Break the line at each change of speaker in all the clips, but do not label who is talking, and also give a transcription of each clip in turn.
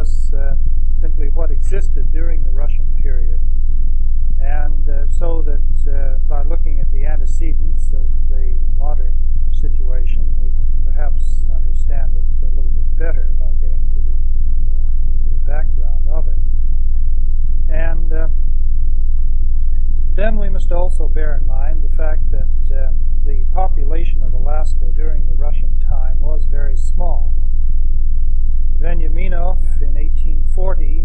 was simply what existed during the Russian period. And so that by looking at the antecedents of the modern situation, we can perhaps understand it a little bit better by getting to the background of it. And then we must also bear in mind the fact that the population of Alaska during the Russian time was very small. Veniaminov in 1840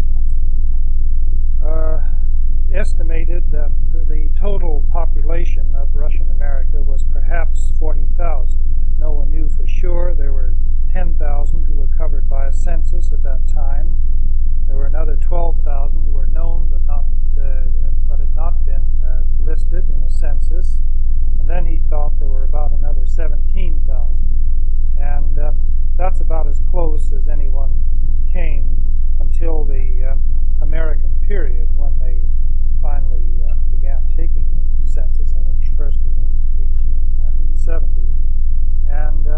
estimated that the total population of Russian America was perhaps 40,000. No one knew for sure. There were 10,000 who were covered by a census at that time. There were another 12,000 who were known but had not been listed in a census. And then he thought there were about another 17,000. And that's about as close as anyone came until the American period, when they finally began taking the census. I think the first was in 1870. And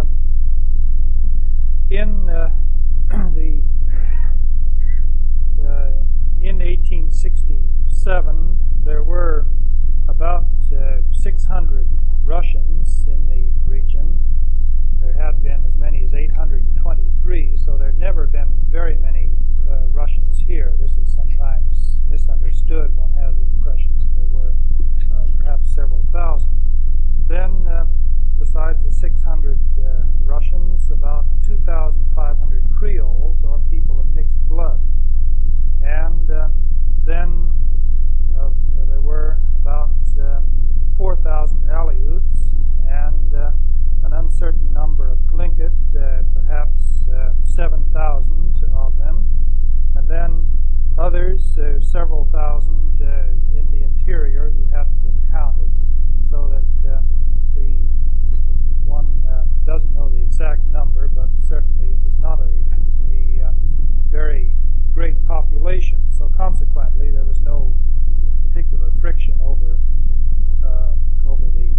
in 1867, there were about 600 Russians in the region. There had been as many as 823, so there had never been very many Russians here. This is sometimes misunderstood. One has the impression that there were perhaps several thousand. Then, besides the 600 Russians, about 2,500 Creoles, or people of mixed blood. And then there were about 4,000 Aleuts, and an uncertain number of Tlingit, perhaps 7,000 of them, and then others, several thousand in the interior who hadn't been counted, so that one doesn't know the exact number, but certainly it was not a very great population. So consequently, there was no particular friction over the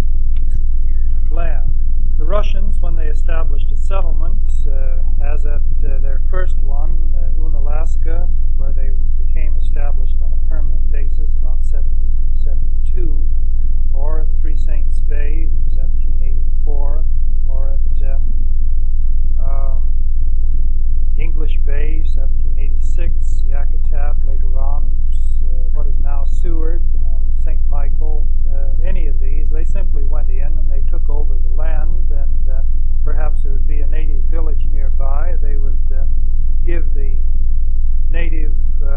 land. The Russians, when they established a settlement, as at their first one, Unalaska, where they became established on a permanent basis about 1772, or at Three Saints Bay, 1784, or at English Bay, 1786, Yakutat later on, what is now Seward and St. Michael, any of these, they simply went in and they took over the land, and perhaps there would be a native village nearby. They would give the native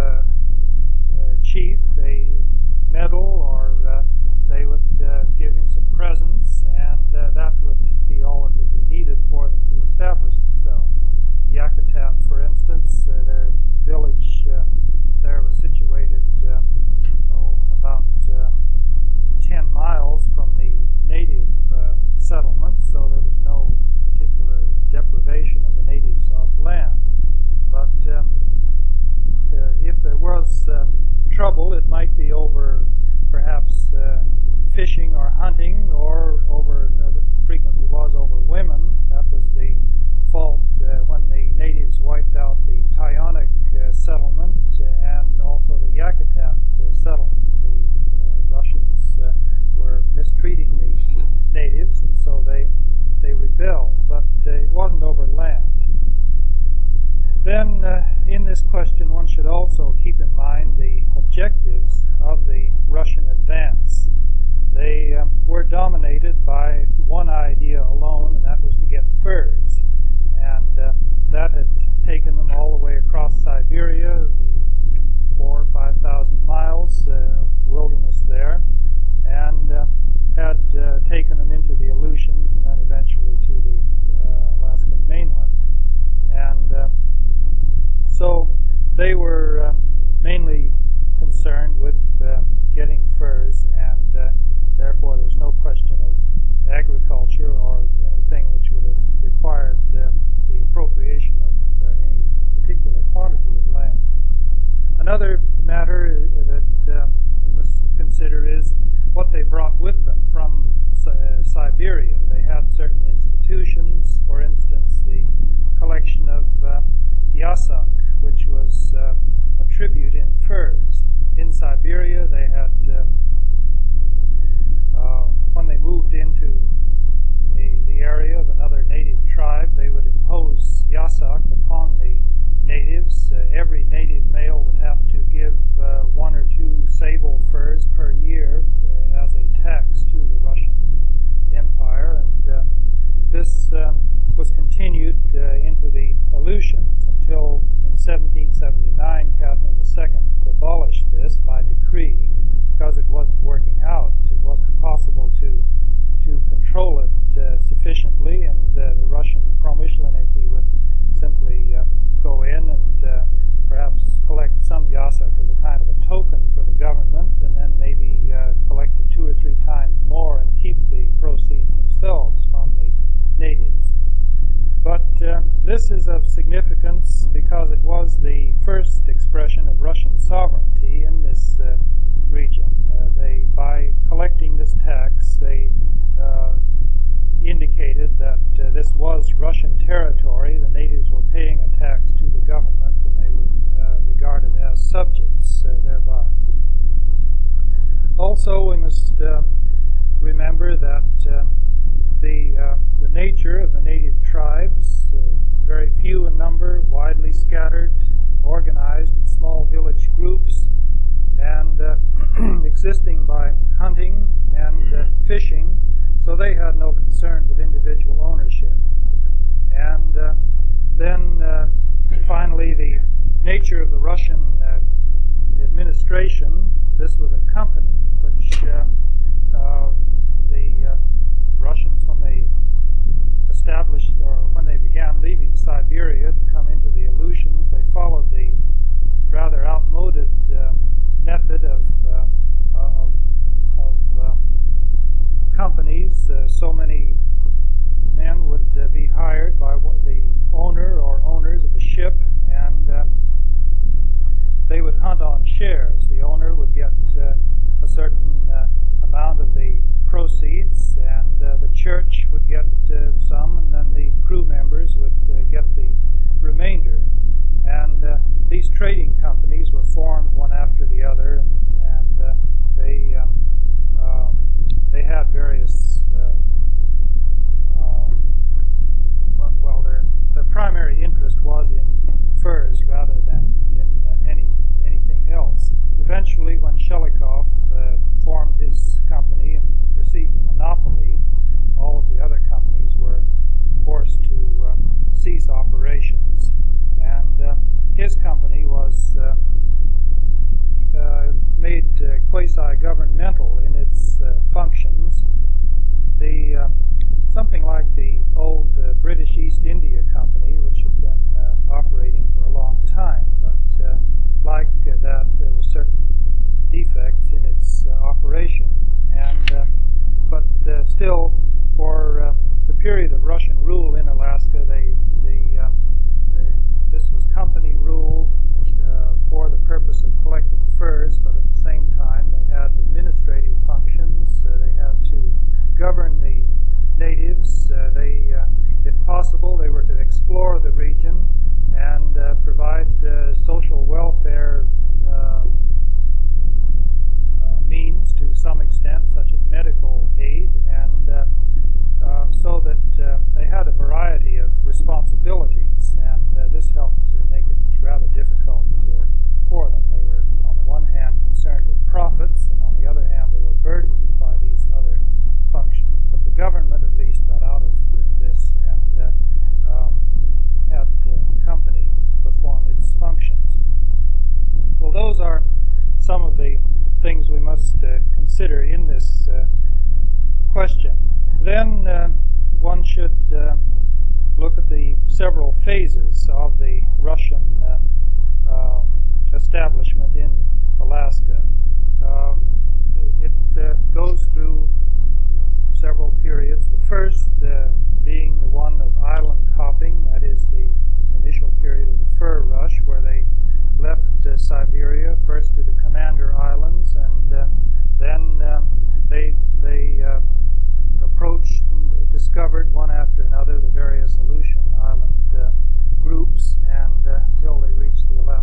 chief a medal, or they would give him some presents, and that would be all that would be needed for them to establish themselves. Yakutat, for instance, their village there was situated about 10 miles from the native settlement, so there was no particular deprivation of the natives of land. But if there was trouble, it might be over perhaps fishing or hunting, or over, as it frequently was, over women. That was the fault when the natives wiped out the Tyonic settlement and also the Yakutat settlement. The Russians were mistreating the natives, and so they rebelled, but it wasn't over land. Then in this question, one should also keep in mind the objectives of the Russian advance. They were dominated by one idea alone, and that was to get furs. And that had taken them all the way across Siberia, the 4,000 or 5,000 miles of wilderness there, and had taken them into the Aleutians and then eventually to the Alaskan mainland. And so they were mainly concerned with getting furs, and therefore there was no question of agriculture or anything which would have required the appropriation of any particular quantity of land. Another matter that we must consider is what they brought with them from Siberia. They had certain institutions, for instance, the collection of yasak, which which was a tribute in furs. In Siberia, they had, when they moved into the area of another native tribe, they would impose yasak upon the natives. Every native male would have to give 1 or 2 sable furs per year as a tax to the Russian Empire, and this was continued into the Aleutians until in 1779 Catherine II abolished this by decree because it wasn't working out. It wasn't possible to control it sufficiently, and the Russian Pромышленники would simply go in and perhaps collect some yasak as a kind of a token for the government, and then maybe collect it 2 or 3 times more and keep the proceeds themselves from the natives. But this is of significance because it was the first expression of Russian sovereignty in this region. By collecting this tax, they indicated that this was Russian territory. The natives were paying a tax to the government, and they were regarded as subjects thereby. Also, we must remember that the nature of the native tribes, very few in number, widely scattered, organized in small village groups, and existing by hunting and fishing, so they had no concern with individual ownership. And then finally, the nature of the Russian administration. This was a company which the Russians, when they established, or when they began leaving Siberia to come into the Aleutians, they followed the rather outmoded method of companies. So many men would be hired by the owner or owners of a ship, and they would hunt on shares. The owner would get a certain amount of the proceeds, and the church would get some, and then the crew members would get the remainder. And these trading companies were formed one after the other, and they had various. Well, their primary interest was in furs rather than in anything else. Eventually, when Shelikov formed his company and received a monopoly, all of the other companies were forced to cease operations, and his company was made quasi-governmental in its functions. Something like the old British East India Company, which had been operating for a long time, but like that, there were certain defects in its operation. And but still, for the period of Russian rule in Alaska, this was company rule for the purpose of collecting furs, but at the same time they had administrative functions. They had to govern the natives. If possible, they were to explore the region and provide social welfare means to some extent, such as medical aid, and so that they had a variety of responsibilities, and this helped to make it rather difficult for them. They were, on the one hand, concerned with profits, and on the other hand, they were burdened by these other functions. But the government at least got out of this and had the company perform its functions. Well, those are some of the things we must consider in this question. Then one should look at the several phases of the Russian establishment in Alaska. It goes through several periods. The first being the one of island hopping, that is the initial period of the fur rush, where they left Siberia first to the Commander Islands, and then they approached and discovered one after another the various Aleutian Island groups, and until they reached the Alaska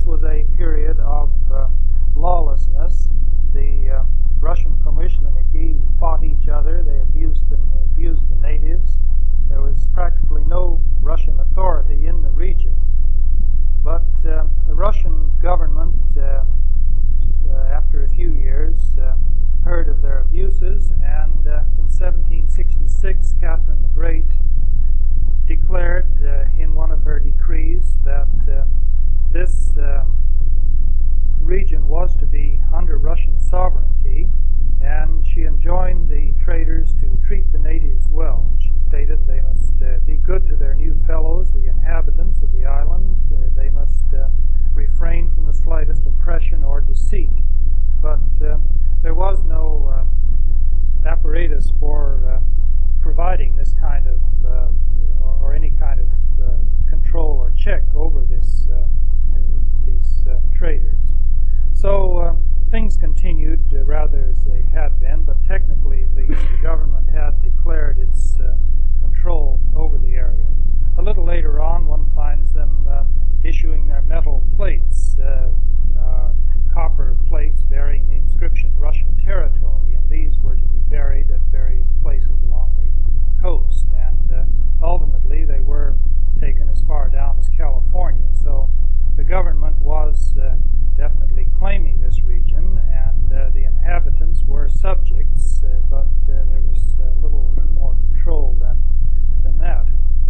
this was a period of lawlessness. The Russian Pромышленники fought each other. They abused the natives. There was practically no Russian authority in the region. But the Russian government, after a few years, heard of their abuses, and in 1766, Catherine the Great declared in one of her decrees that this region was to be under Russian sovereignty, and she enjoined the traders to treat the natives well. She stated they must be good to their new fellows, the inhabitants of the island. They must refrain from the slightest oppression or deceit. But there was no apparatus for providing this kind of or any kind of control or check over these traders. So things continued rather as they had been, but technically at least the government had declared its control over the area. A little later on, one finds them issuing their metal plates, copper plates bearing the inscription Russian territory, and these were to be buried at various places along the coast, and ultimately they were taken as far down as California. So the government was definitely claiming this region, and the inhabitants were subjects, but there was little more control than that.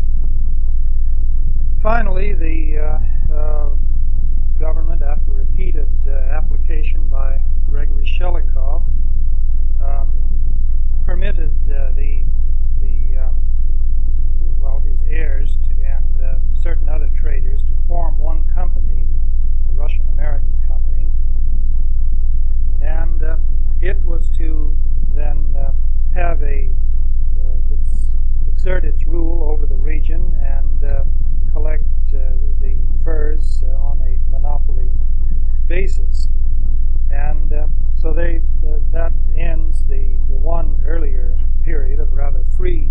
Finally, the government, after repeated application by Gregory Shelikov, permitted his heirs and certain other traders to form one company, the Russian-American Company, and it was to then have exert its rule over the region and collect the furs on a monopoly basis. And so that ends the one earlier period of rather free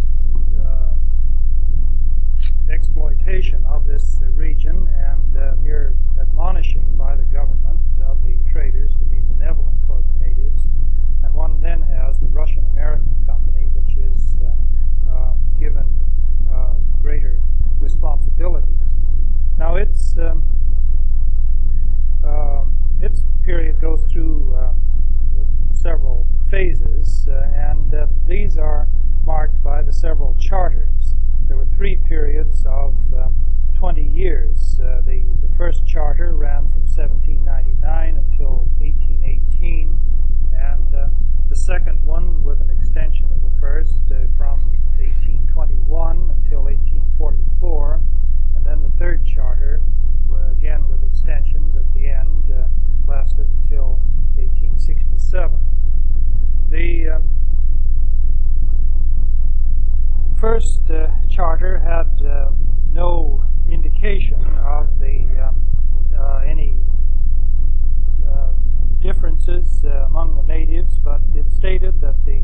exploitation of this region, and mere admonishing by the government of the traders to be benevolent toward the natives. And one then has the Russian-American Company, which is given greater responsibilities. Now its period goes through several phases, and these are marked by the several charters. There were 3 periods of 20 years. The first charter ran from 1799 until 1818, and the second one, with an extension of the first, from 1821 until 1844, and then the third charter, again with extensions at the end, lasted until 1867. The first charter had no indication of any differences among the natives, but it stated that the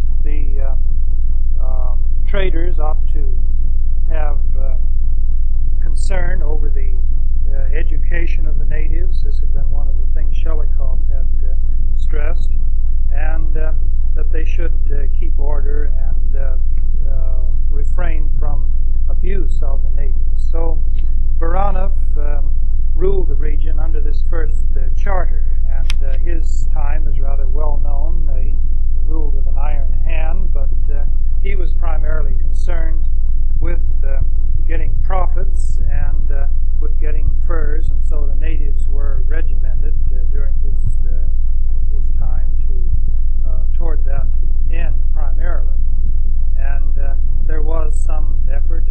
traders ought to have concern over the education of the natives. This had been one of the things Shelikov had stressed, and that they should keep order and refrain from abuse of the natives. So Baranov ruled the region under this first charter, and his time is rather well known. He ruled with an iron hand, but he was primarily concerned with getting profits and with getting furs, and so the natives were regimented during his time toward that end primarily. And there was some effort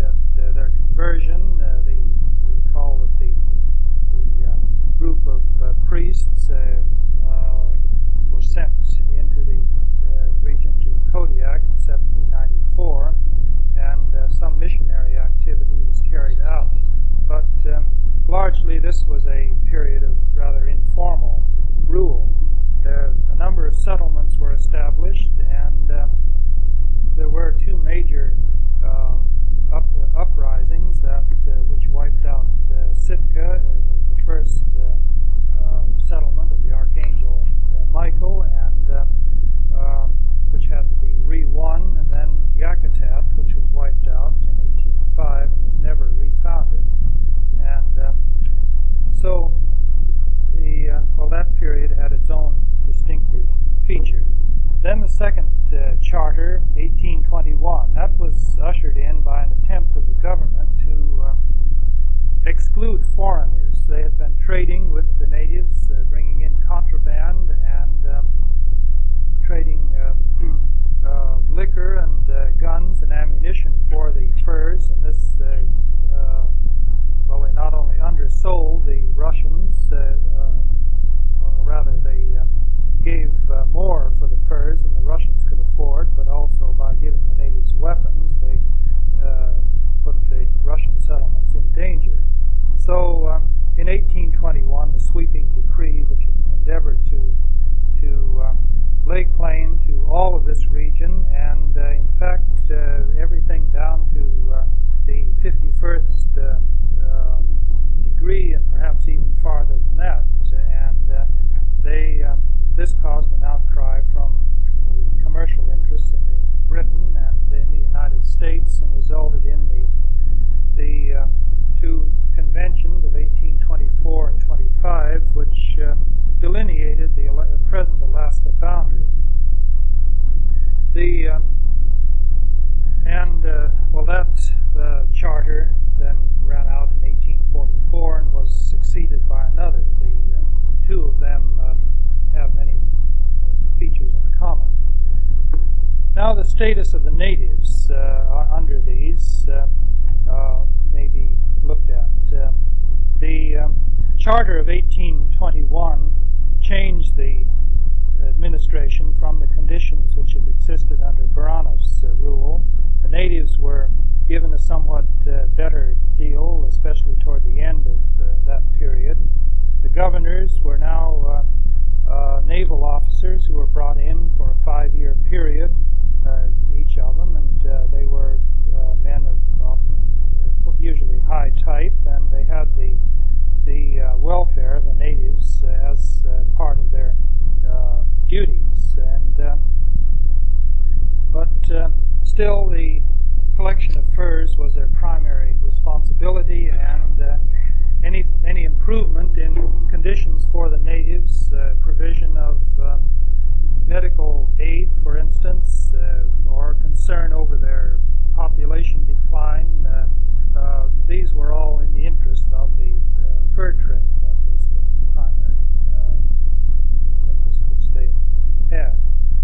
everything down to the 51st degree, and perhaps even farther than that. And this caused an outcry from the commercial interests in Britain and in the United States, and resulted in the two conventions of 1824 and 25, which delineated the present Alaska boundary. That charter then ran out in 1844 and was succeeded by another. The two of them have many features in common. Now, the status of the natives under these may be looked at. The Charter of 1821 changed the administration from the conditions which had existed under Baranov's rule. The natives were given a somewhat better deal, especially toward the end of that period. The governors were now naval officers who were brought in for a 5-year period, each of them, and they were men of usually high type, and they had the welfare of the natives as part of their duties. But still, the collection of furs was their primary responsibility, and any improvement in conditions for the natives, provision of medical aid, for instance, or concern over their population decline, these were all in the interest of the fur trade. That was the primary interest which they had.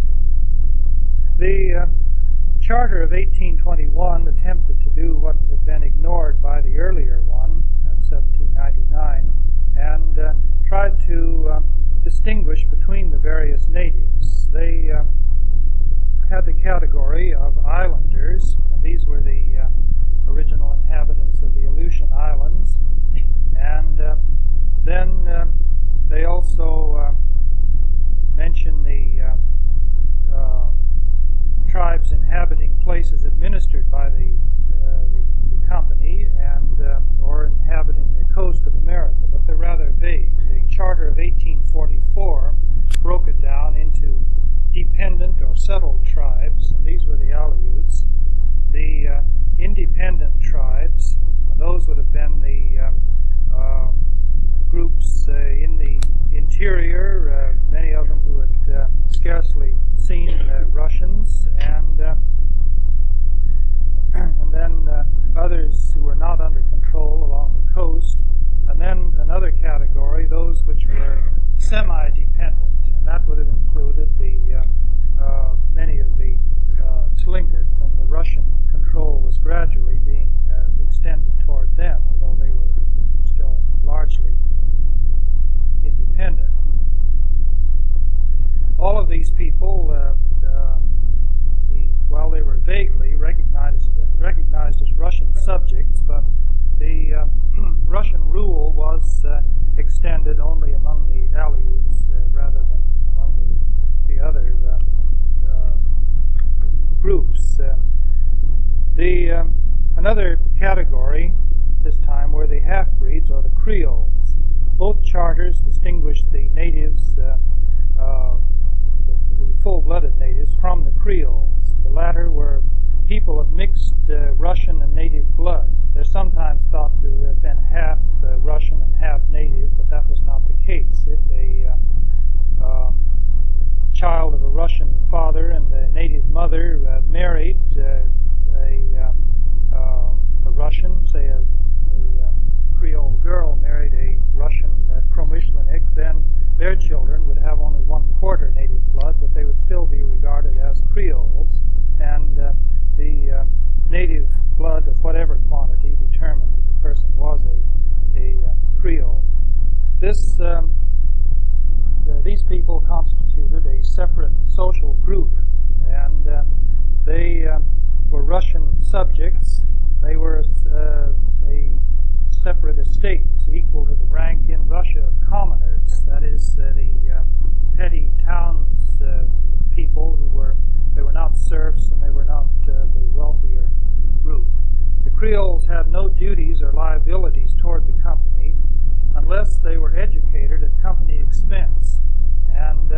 The Charter of 1821 attempted to do what had been ignored by the earlier one of 1799, and tried to distinguish between the various natives. They had the category of islanders, and these were the original inhabitants of the Aleutian Islands, and then they also mention the tribes inhabiting places administered by the company and or inhabiting the coast of America, but they're rather vague. The Charter of 1844 broke it down into dependent or settled tribes, and these were the Aleuts. The independent tribes, those would have been the groups in the interior, many of them who had scarcely seen Russians, and then others who were not under control along the coast, and then another category, those which were semi-dependent, and that would have included many of the Tlingit, and the Russian control was gradually being extended toward them, although they were still largely independent. All of these people, while they were vaguely recognized as Russian subjects, but the Russian rule was extended only among the Aleuts rather than among the other groups. Another category this time were the half-breeds or the Creoles. Both charters distinguished the natives, the full-blooded natives, from the Creoles. The latter were people of mixed Russian and native blood. They're sometimes thought to have been half Russian and half native, but that was not the case. If a child of a Russian father and a native mother married a Russian, say a Creole girl married a Russian Promyshlenik, then their children would have only 1/4 native blood, but they would still be regarded as Creoles, and the native blood of whatever quantity determined that the person was a Creole. These people constituted a separate social group, and they were Russian subjects. They were a separate estate equal to the rank in Russia of commoners, that is, the petty towns people they were not serfs, and they were not the Creoles had no duties or liabilities toward the company unless they were educated at company expense. And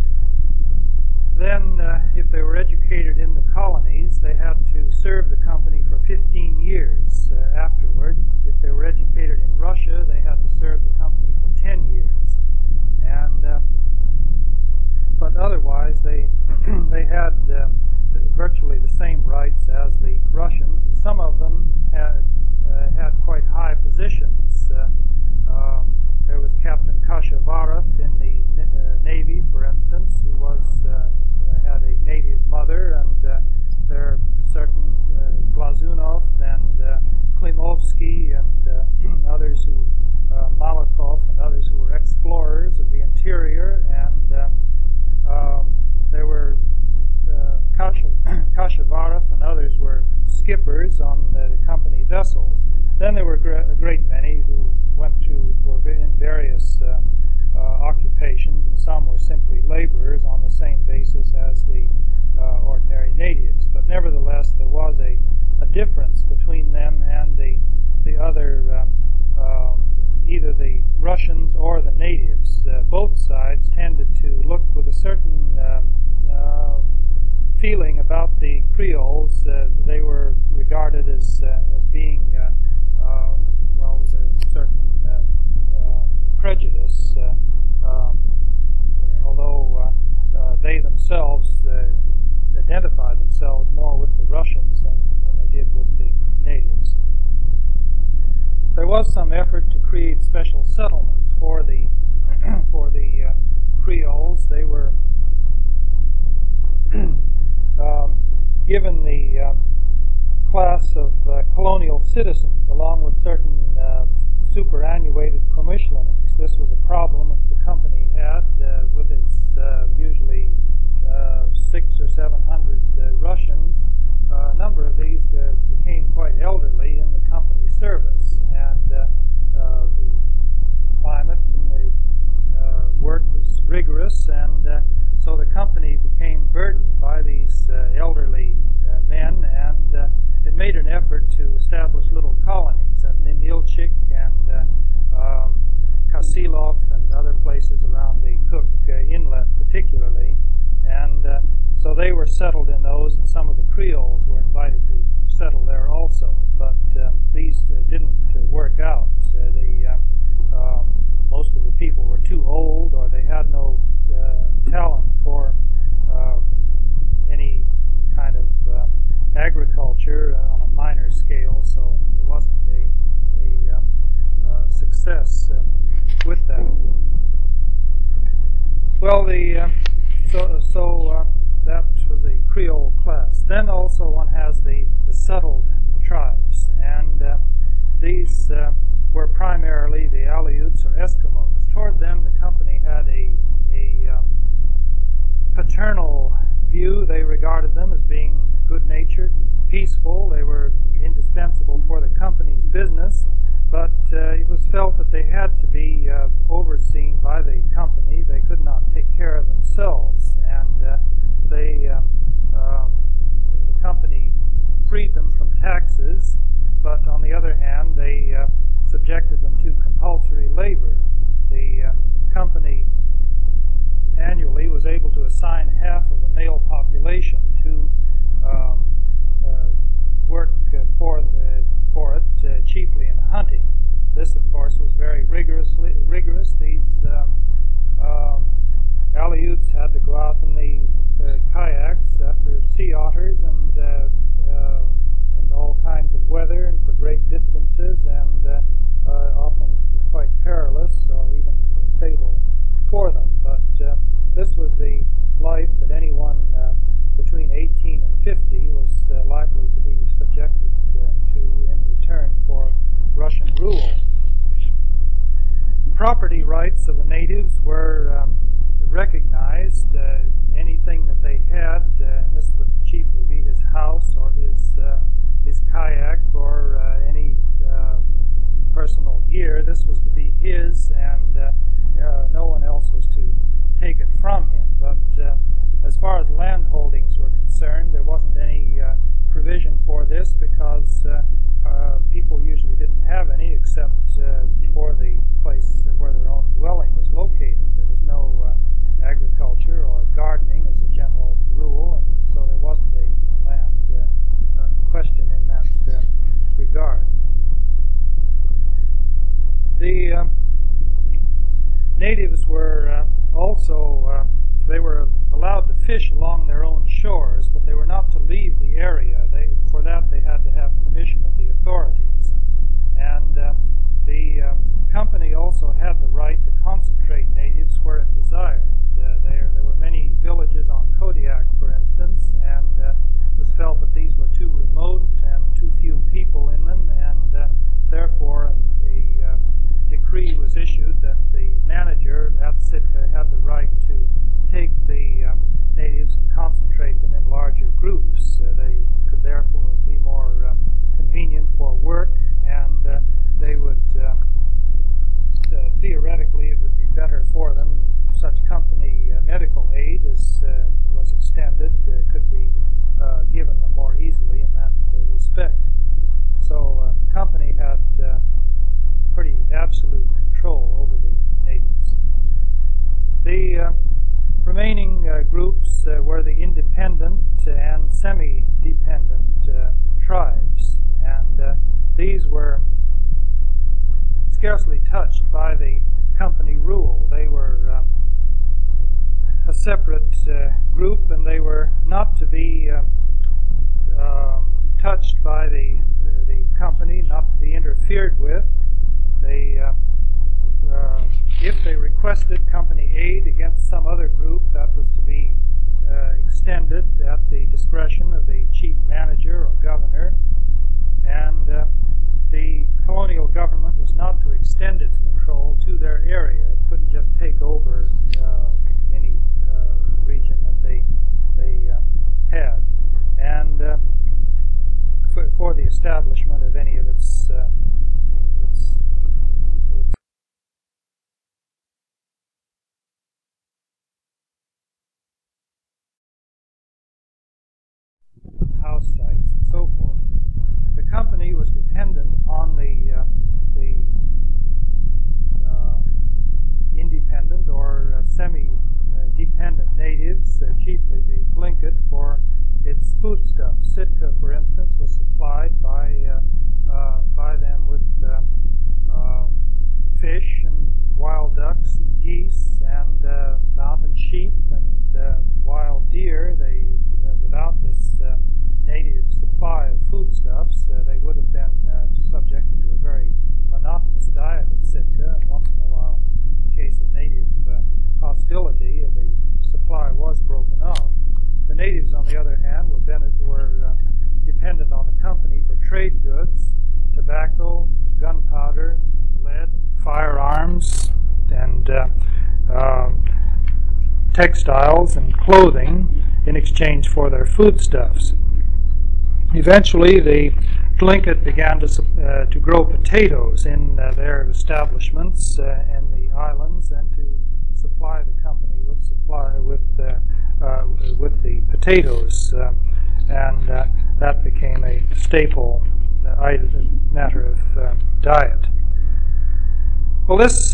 then, if they were educated in the colonies, they had to serve the company for 15 years afterward. If they were educated in Russia, they had to serve the company for 10 years. And but otherwise, they had virtually the same rights as the Russians, and some of them had quite high positions. There was Captain Kashavarov in the Navy, for instance, who had a native mother, and there are certain Glazunov and Klimovsky and others Malakov and others who were explorers of the interior, and there were Kashavarov and others were skippers on the company vessels. Then there were a great many who were in various occupations, and some were simply laborers on the same basis as the ordinary natives. But nevertheless, there was a difference between them and the other, either the Russians or the natives. Both sides tended to look with a certain feeling about the Creoles. They were regarded as being with a certain prejudice, although they themselves identified themselves more with the Russians than they did with the natives. There was some effort to create special settlements for the Creoles. They were given the class of colonial citizens, along with certain superannuated promisleniks. This was a problem that the company had with its usually 600 or 700 Russians. A number of these became quite elderly in the company service, and the climate and the work was rigorous, and so the company became burdened by these elderly men, and it made an effort to establish little colonies at Ninilchik and Kasilov and other places around the Cook Inlet particularly. And so they were settled in those, and some of the Creoles were invited to settle there also. But these didn't work out. Most of the people were too old, or they had no talent for any kind of agriculture on a minor scale, so it wasn't a success with that. Well, that was the Creole class. Then also one has the settled tribes, and these were primarily the Aleuts or Eskimos. Toward them, the company had a paternal view. They regarded them as being good-natured, peaceful. They were indispensable for the company's business, but it was felt that they had to be overseen by the company. They could not take care of themselves, and the company freed them from taxes, but on the other hand, they subjected them to compulsory labor. The company annually was able to assign half of the male population to work for it, chiefly in hunting. This, of course, was very rigorous. These Aleuts had to go out in the kayaks after sea otters and in all kinds of weather and for great distances, and often it was quite perilous or even fatal for them. But this was the life that anyone between 18 and 50 was likely to be subjected to in return for Russian rule. The property rights of the natives were recognized. Anything that they had, and this would chiefly be his house or his kayak or any personal gear, this was to be his, and no one else was to take it from him. But as far as land holdings were concerned, there wasn't any provision for this, because were they were allowed to fish along their own shores, but they were not to leave the area. For that they had to have permission of the authorities. And the company also had the right to concentrate natives where it desired. There were many villages on Kodiak, for instance, and it was felt that these were too remote and too few people in them, and therefore a decree was issued that the manager at Sitka had the right to take the natives and concentrate them in larger groups. They could therefore be more convenient for work, and they would theoretically it would be better for them. Such company medical aid as was extended could be given them more easily in that respect. So the company had pretty absolute control over the natives. The remaining groups were the independent and semi-dependent tribes, and these were scarcely touched by the company rule. They were a separate group, and they were not to be touched by the company, not to be interfered with. They, if they requested company aid against some other group, that was to be extended at the discretion of the chief manager or governor, and the colonial government was not to extend its control to their area. It couldn't just take over any region that they had, and for the establishment of any of its house sites and so forth. The company was dependent upon the independent or semi-dependent natives, chiefly the Tlingit, for its foodstuffs. Sitka, for instance, was supplied by them with fish and wild ducks and geese and mountain sheep and wild deer. Without this native supply of foodstuffs, they would have been subjected to a very monotonous diet at Sitka, and once in a while, in case of native hostility, the supply was broken off. The natives, on the other hand, were dependent on the company for trade goods, tobacco, gunpowder, lead, firearms, and textiles and clothing in exchange for their foodstuffs. Eventually, the Tlingit began to grow potatoes in their establishments in the islands, and to supply the company with the potatoes, and that became a staple matter of diet. Well, this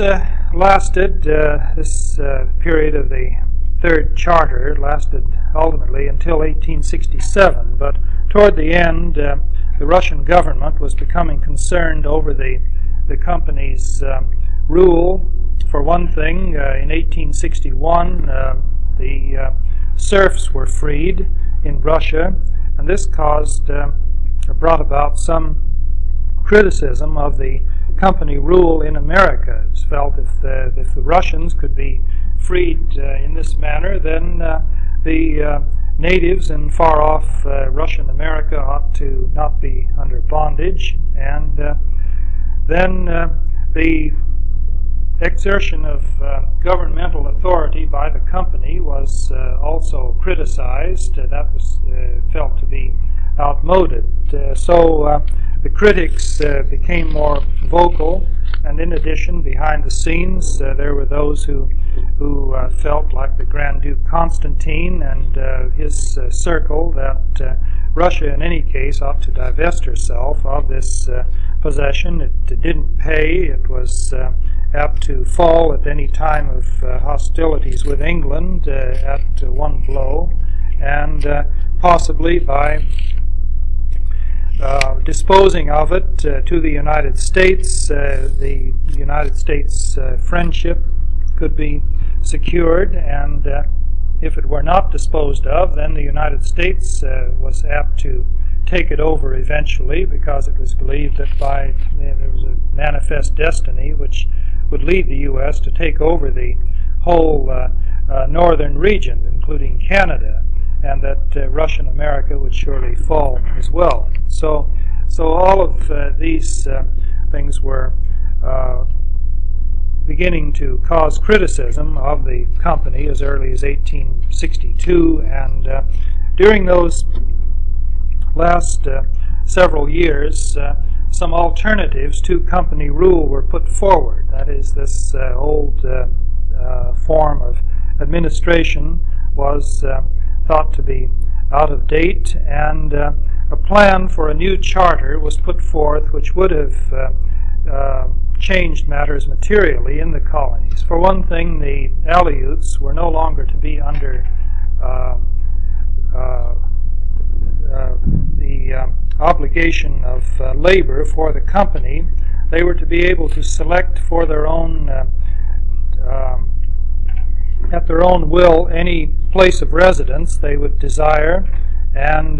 this period of the Third Charter lasted ultimately until 1867, but toward the end, the Russian government was becoming concerned over the company's rule. For one thing, in 1861, the serfs were freed in Russia, and this brought about some criticism of the company rule in America. It was felt if the Russians could be freed in this manner, then the natives in far-off Russian America ought to not be under bondage, and then the exertion of governmental authority by the company was also criticized. That was felt to be outmoded. So the critics became more vocal, and in addition, behind the scenes, there were those who felt, like the Grand Duke Constantine and his circle, that Russia in any case ought to divest herself of this possession. It didn't pay. It was apt to fall at any time of hostilities with England at one blow, and possibly by disposing of it to the United States. The United States friendship could be secured, and if it were not disposed of, then the United States was apt to take it over eventually, because it was believed that there was a manifest destiny which would lead the U.S. to take over the whole northern region, including Canada, and that Russian America would surely fall as well. So all of these things were beginning to cause criticism of the company as early as 1862, and during those last several years, some alternatives to company rule were put forward. That is, this old form of administration was thought to be out of date, and a plan for a new charter was put forth which would have changed matters materially in the colonies. For one thing, the Aleuts were no longer to be under the obligation of labor for the company. They were to be able to select for their own, at their own will, any place of residence they would desire, and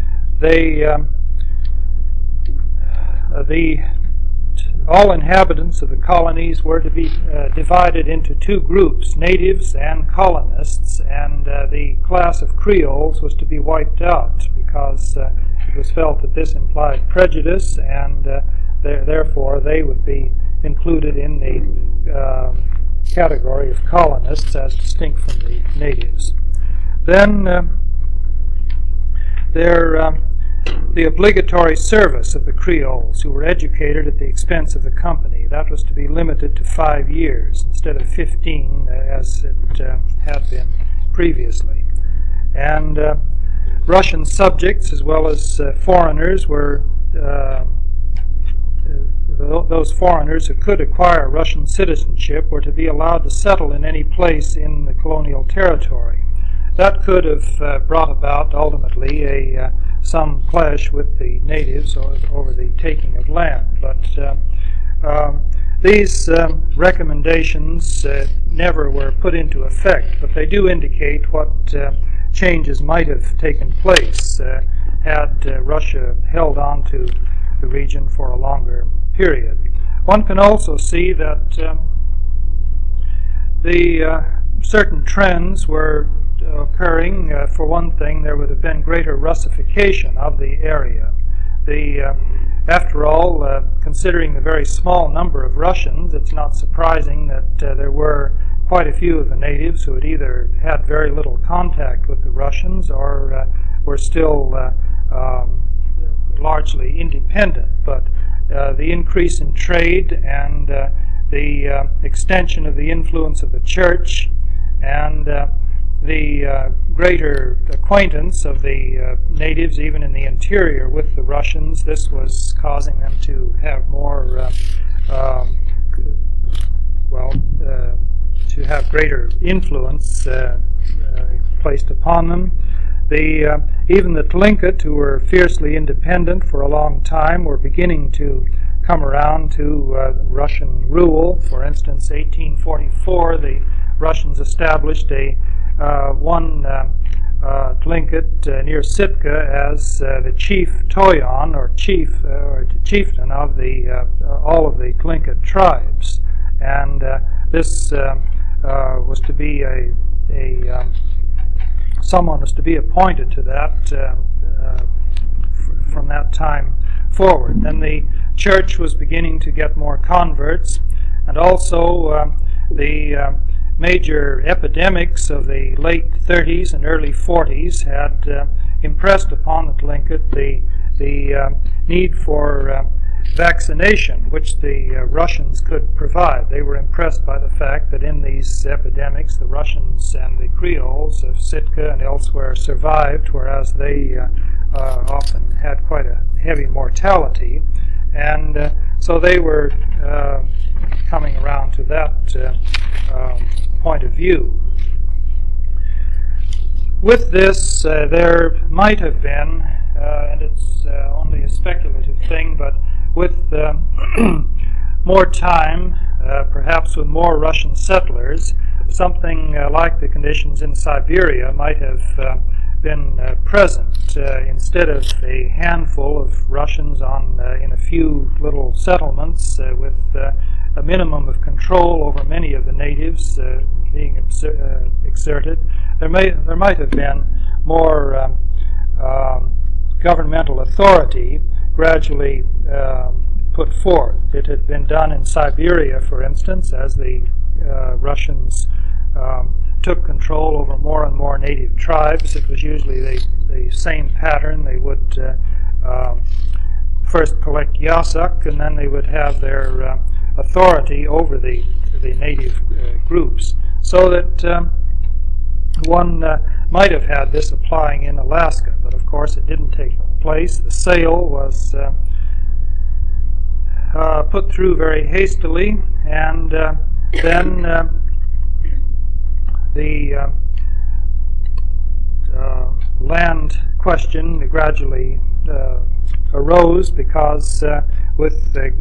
all inhabitants of the colonies were to be divided into two groups, natives and colonists, and the class of Creoles was to be wiped out, because it was felt that this implied prejudice, and therefore they would be included in the category of colonists as distinct from the natives. Then the obligatory service of the Creoles, who were educated at the expense of the company, that was to be limited to 5 years instead of 15 as it had been previously. And Russian subjects as well as foreigners were those foreigners who could acquire Russian citizenship were to be allowed to settle in any place in the colonial territory. That could have brought about ultimately some clash with the natives over the taking of land, but these recommendations never were put into effect, but they do indicate what changes might have taken place had Russia held on to the region for a longer period. One can also see that the certain trends were occurring. For one thing, there would have been greater Russification of the area. After all, considering the very small number of Russians, it's not surprising that there were quite a few of the natives who had either had very little contact with the Russians or were still largely independent. But the increase in trade and the extension of the influence of the church and the greater acquaintance of the natives, even in the interior, with the Russians, this was causing them to have more, to have greater influence placed upon them. Even the Tlingit, who were fiercely independent for a long time, were beginning to come around to Russian rule. For instance, 1844, the Russians established one Tlingit near Sitka as the chief Toyon, or chieftain of all of the Tlingit tribes, and this was to be someone was to be appointed to that from that time forward. Then the church was beginning to get more converts, and also the major epidemics of the late 30s and early 40s had impressed upon the Tlingit the need for vaccination, which the Russians could provide. They were impressed by the fact that in these epidemics the Russians and the Creoles of Sitka and elsewhere survived, whereas they often had quite a heavy mortality, and so they were coming around to that point of view. With this, there might have been, and it's only a speculative thing, but with more time perhaps with more Russian settlers, something like the conditions in Siberia might have been present. Instead of a handful of Russians in a few little settlements with a minimum of control over many of the natives being exerted, there might have been more governmental authority gradually put forth. It had been done in Siberia, for instance, as the Russians took control over more and more native tribes. It was usually the same pattern. They would first collect yasak, and then they would have their authority over the native groups. So that one might have had this applying in Alaska, but of course it didn't take place. The sale was put through very hastily, and then the land question gradually arose because with a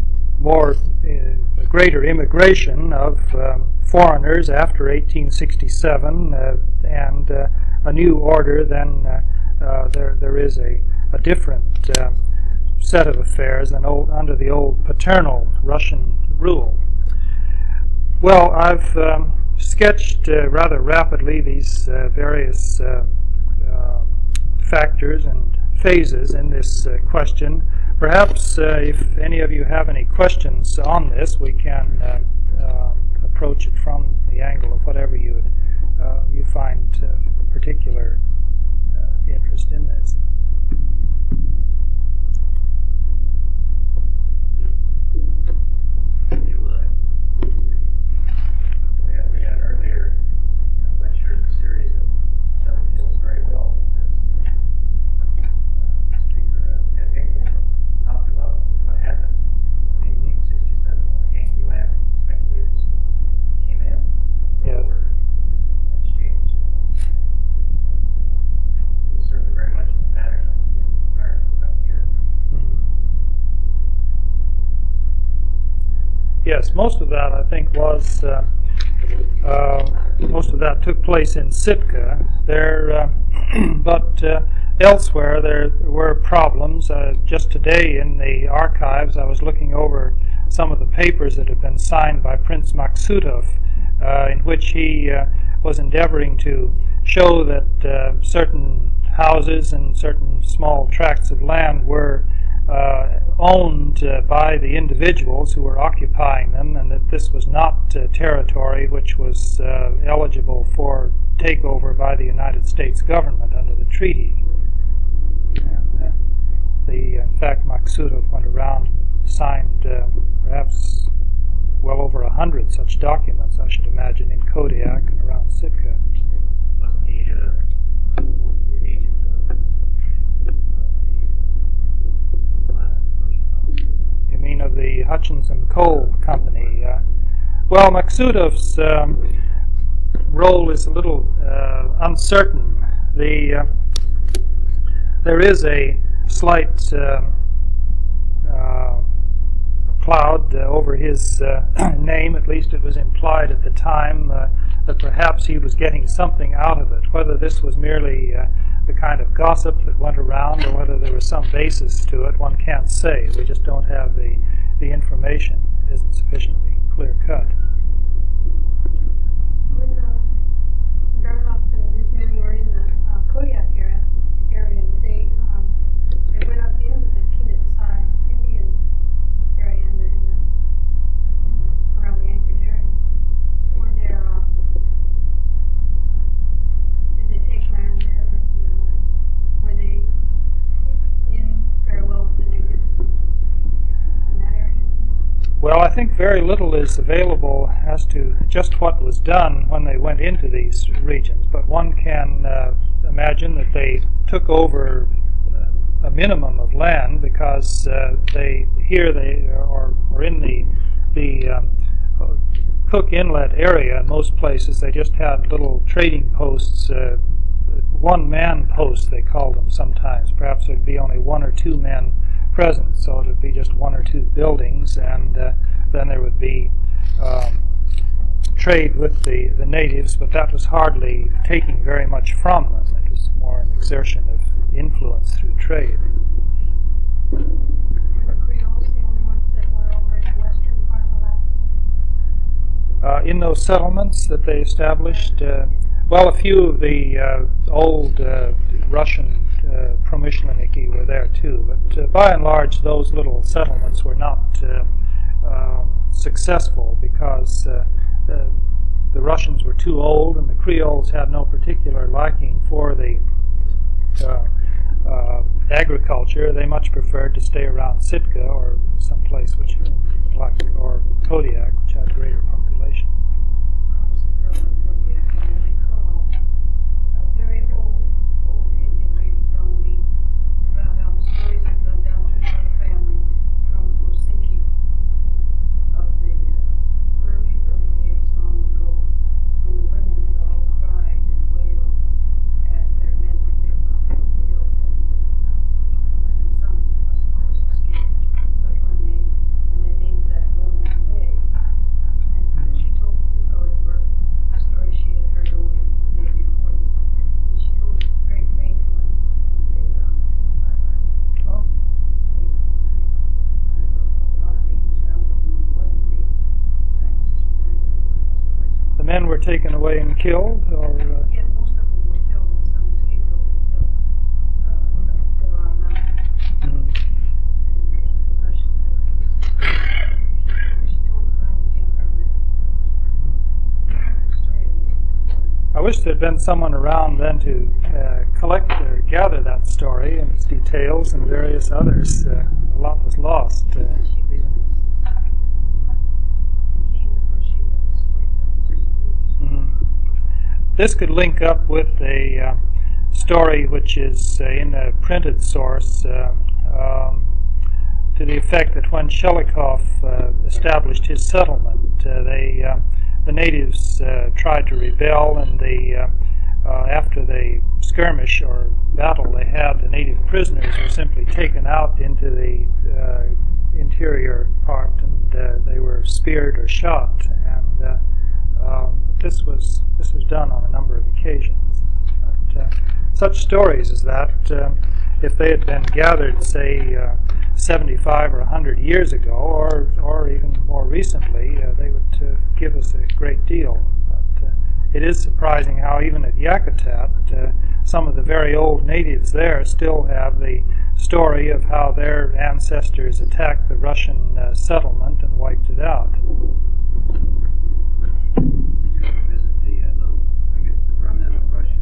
greater immigration of foreigners after 1867 and a new order, then there is a different set of affairs than under the old paternal Russian rule. Well, I've sketched rather rapidly these various factors and phases in this question. Perhaps if any of you have any questions on this, we can approach it from the angle of whatever you find particular interest in this.
We had earlier lecture in the series that dovetails very well because Speaker Ted Hinkle talked about what happened in 1867 when the Yankee land speculators came in.
Yes.
Exchanged. It was certainly very much in the pattern of Americans up here.
Yes, most of that I think was most of that took place in Sitka. There, but elsewhere there were problems. Just today in the archives, I was looking over some of the papers that had been signed by Prince Maksutov, in which he was endeavoring to show that certain houses and certain small tracts of land were owned by the individuals who were occupying them, and that this was not territory which was eligible for takeover by the United States government under the treaty. And in fact, Maksutov went around and signed perhaps well over 100 such documents, I should imagine, in Kodiak and around Sitka.
Wasn't he the agent of
You mean of the Hutchinson Coal Company? Well, Maksutov's role is a little uncertain. There is a slight cloud over his name. At least it was implied at the time that perhaps he was getting something out of it. Whether this was merely the kind of gossip that went around or whether there was some basis to it, one can't say. We just don't have the information. It isn't sufficiently clear-cut.
When Darnoff and his men were in the Kodiak area, they went up into the Kennett Indian area around the Anchorage area. Were there, did they take land there? Were they in very well with the natives in that area?
Well, I think very little is available as to just what was done when they went into these regions, but one can imagine that they took over a minimum of land because they are in the Cook Inlet area. In most places, they just had little trading posts, one-man posts they called them sometimes. Perhaps there'd be only one or two men present, so it would be just one or two buildings, and then there would be trade with the natives, but that was hardly taking very much from them. It was more an exertion of influence through trade.
Were the Creoles the only ones that were over in the western part of Alaska?
In those settlements that they established, well, a few of the old Russian Promyshleniki were there too, but by and large those little settlements were not successful because the Russians were too old and the Creoles had no particular liking for the agriculture. They much preferred to stay around Sitka or someplace which or Kodiak, which had greater population.
I was a girl in Kodiak, and I recall a very old Indian lady telling me about how the stories had gone down through her family from Helsinki of the early days long ago when the women had all cried and wailed as their men were taken off the hills, and some, of course, escaped, but when they named that woman May, and she told the story for a story she had heard only the day before, and she told it with great faith when they found it.
Oh.
A lot of natives now, but when it wasn't native, I just
The men were taken away and killed, or
yeah, most of them were killed and some escaped over the hill, the Long Mountain.
mm,
She told around the campfire.
I wish there had been someone around then to collect or gather that story and its details and various others. A lot was lost. This could link up with a story which is in a printed source to the effect that when Shelikoff established his settlement, the natives tried to rebel, and after the skirmish or battle they had, the native prisoners were simply taken out into the interior part, and they were speared or shot. And this was done on a number of occasions. But, such stories as that, if they had been gathered, say, 75 or 100 years ago, or even more recently, they would give us a great deal. But it is surprising how even at Yakutat, some of the very old natives there still have the story of how their ancestors attacked the Russian settlement and wiped it out.
Did you ever visit the remnant of Russian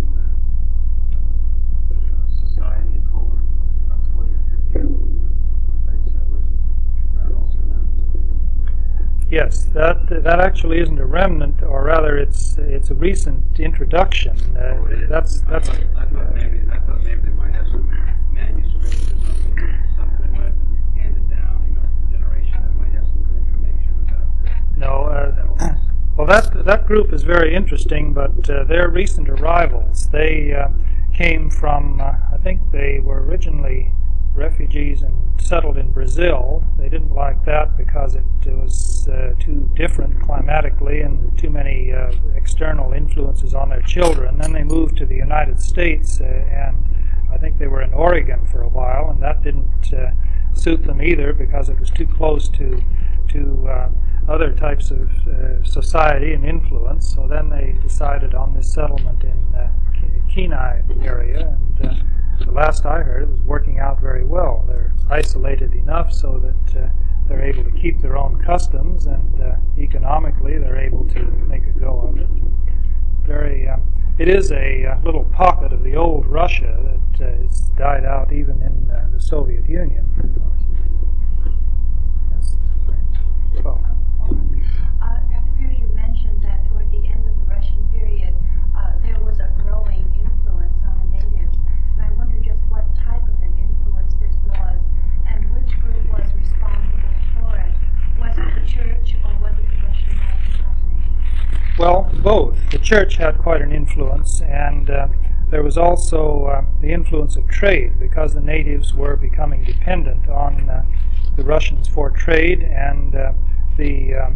society in Homer? About 40 or 50 of them. Someplace that was around also now.
Yes, that actually isn't a remnant, or rather, it's a recent introduction.
Oh, it is. I thought maybe they might have some manuscripts or something that might have been handed down, to generation that might have some good information about
No.
settlements.
Well, that group is very interesting, but they're recent arrivals. They came from, I think they were originally refugees and settled in Brazil. They didn't like that because it was too different climatically and too many external influences on their children. Then they moved to the United States, and I think they were in Oregon for a while, and that didn't suit them either because it was too close to other types of society and influence. So then they decided on this settlement in Kenai area, and the last I heard, it was working out very well. They're isolated enough so that they're able to keep their own customs, and economically they're able to make a go of it. It is a little pocket of the old Russia that has died out even in the Soviet Union, of course. Yes. Well,
Dr. Piers, you mentioned that toward the end of the Russian period, there was a growing influence on the natives. And I wonder just what type of an influence this was, and which group was responsible for it. Was it the church, or was it the Russian American Company?
well, both. The church had quite an influence, and there was also the influence of trade, because the natives were becoming dependent on the Russians for trade, and the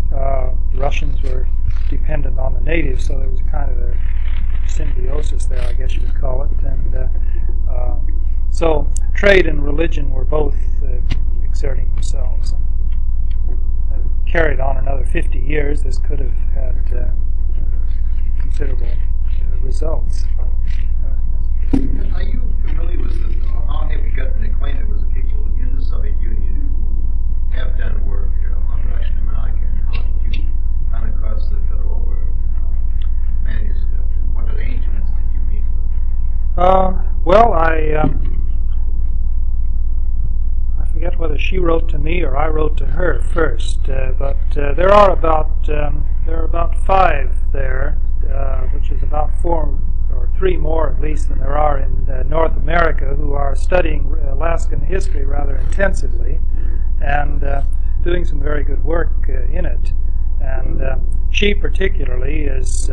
Russians were dependent on the natives, so there was kind of a symbiosis there, I guess you would call it. And so trade and religion were both exerting themselves. And carried on another 50 years, this could have had considerable results.
Are you familiar with or how have you gotten acquainted with the people in the Soviet Union who have done work on Russian America? And how did you come across the Fedorova manuscript? And what arrangements did you meet with?
Well, I forget whether she wrote to me or I wrote to her first, but there are about 5 there, which is about 4 or 3 more at least than there are in North America, who are studying Alaskan history rather intensively and doing some very good work in it. And she particularly is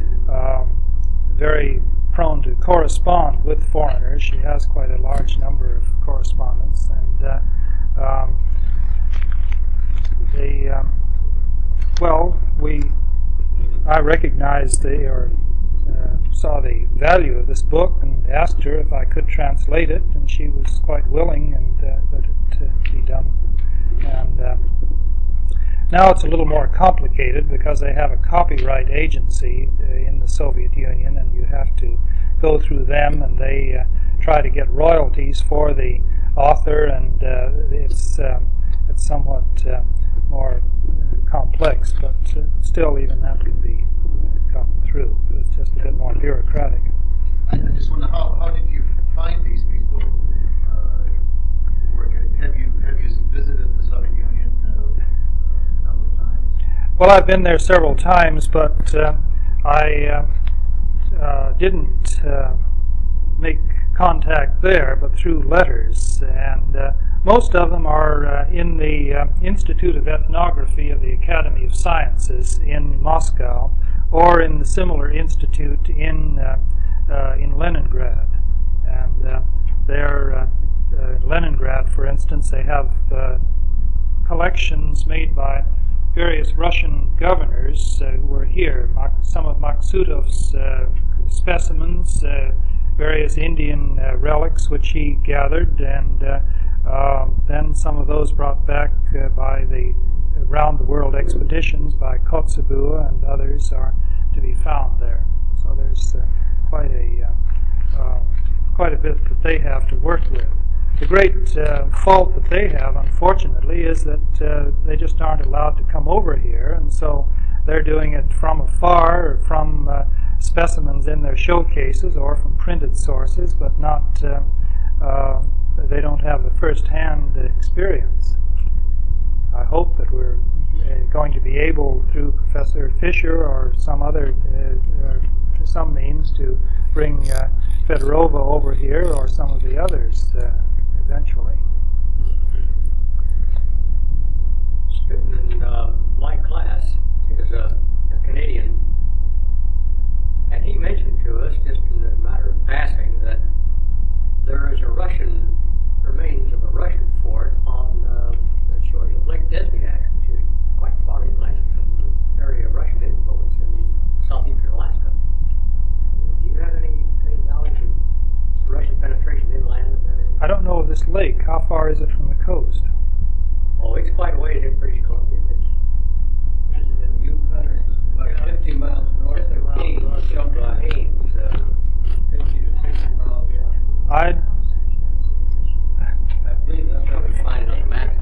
very prone to correspond with foreigners. She has quite a large number of correspondents, and I recognized saw the value of this book and asked her if I could translate it, and she was quite willing and let it be done. And now it's a little more complicated because they have a copyright agency in the Soviet Union, and you have to go through them, and they try to get royalties for the author, and it's somewhat more complex, but still even that can be gotten through. But it's just a bit more bureaucratic.
I just wonder how did you find these people working? Have you visited the Soviet Union a number of times?
Well, I've been there several times, but I didn't make contact there, but through letters, and most of them are in the Institute of Ethnography of the Academy of Sciences in Moscow, or in the similar institute in Leningrad. And there, in Leningrad, for instance, they have collections made by various Russian governors who were here. Some of Maksutov's specimens, various Indian relics which he gathered, and then some of those brought back by the round-the-world expeditions by Kotzebue and others are to be found there. So there's quite a bit that they have to work with. The great fault that they have, unfortunately, is that they just aren't allowed to come over here, and so they're doing it from afar, or from specimens in their showcases, or from printed sources, but not. They don't have the first-hand experience. I hope that we're going to be able, through Professor Fisher or some other some means, to bring Fedorova over here, or some of the others eventually.
A student in my class is a Canadian, and he mentioned to us, just in a matter of passing, that there is a remains of a Russian fort on the shores of Lake Desniak, which is quite far inland from the area of Russian influence in southeastern Alaska. Do you have any knowledge of Russian penetration inland?
I don't know of this lake. How far is it from the coast?
Oh, it's quite a ways in British Columbia.
Is it in Yukon? About 50 miles north of Haines.
50
to 60 miles, yeah.
I
believe that's how we find it on the map.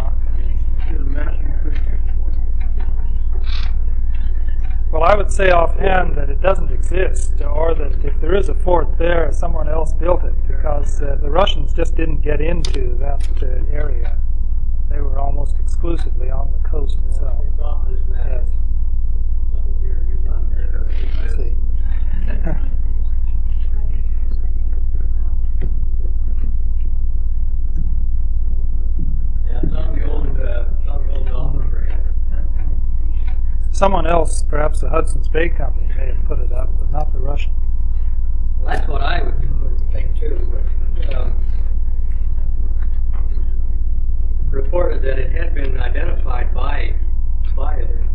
Well, I would say offhand that it doesn't exist, or that if there is a fort there, someone else built it, because the Russians just didn't get into that area. They were almost exclusively on the coast itself.
It's off this map.
Yes.
Something here, Yukon there.
I see.
Yeah, some of the old officer.
Someone else, perhaps the Hudson's Bay Company, may have put it up, but not the Russians.
Well, that's what I would think too. But, reported that it had been identified by the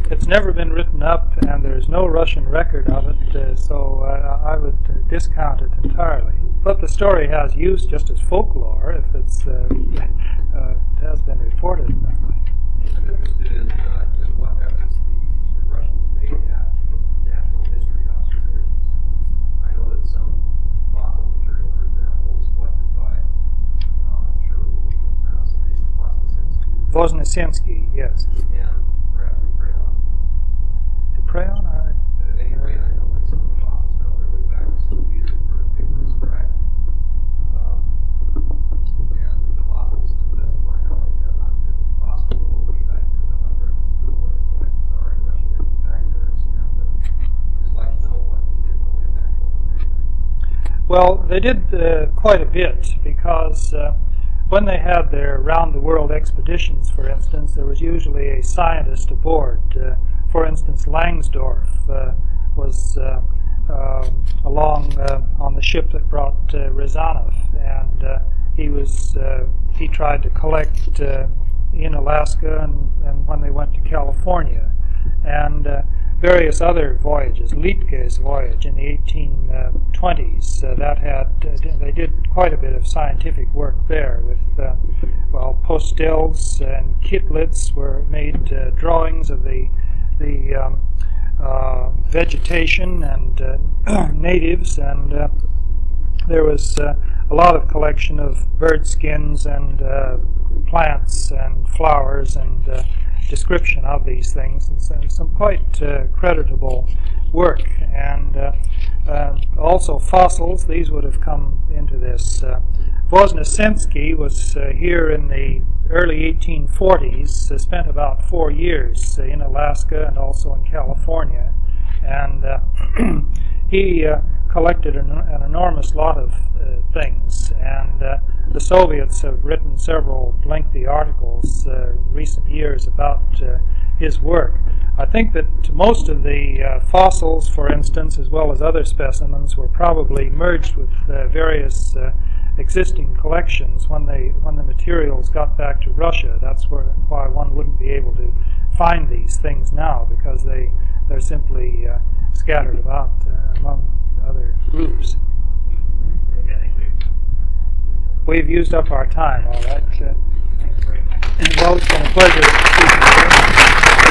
It's never been written up, and there's no Russian record of it, so I would discount it entirely. But the story has use just as folklore if it's it has been reported that way.
I'm interested in what evidence the Russians made at natural history observations. I know that some fossil material, for example, was collected by, I'm sure we'll pronounce the name,
Voznesensky, yes.
and perhaps Preon.
Preon?
At any rate, I know that some of the fossils found their way back to St. Petersburg. They were described. And the fossils, to the best of my knowledge, have not been fossil locally. I am not very much sure what their collections are in Russia. In fact, they're extent. I'd just like to know what they did in the way of natural history.
Well, they did quite a bit, because when they had their round-the-world expeditions, for instance, there was usually a scientist aboard. For instance, Langsdorff was along on the ship that brought Rezanov, and he tried to collect in Alaska and when they went to California, and various other voyages. Liedtke's voyage in the 1820s, they did quite a bit of scientific work there with Postels and Kittlitz were made drawings of the vegetation and natives, and there was a lot of collection of bird skins and plants and flowers and description of these things, and some quite creditable work. And also fossils, these would have come into this. Voznesensky was here in the early 1840s, spent about 4 years in Alaska and also in California, and he collected an enormous lot of things, and the Soviets have written several lengthy articles in recent years about his work. I think that most of the fossils, for instance, as well as other specimens, were probably merged with various existing collections when the materials got back to Russia. That's why one wouldn't be able to find these things now, because they're simply scattered about among other groups. We've used up our time, all right. Well, it's been a pleasure speaking to you.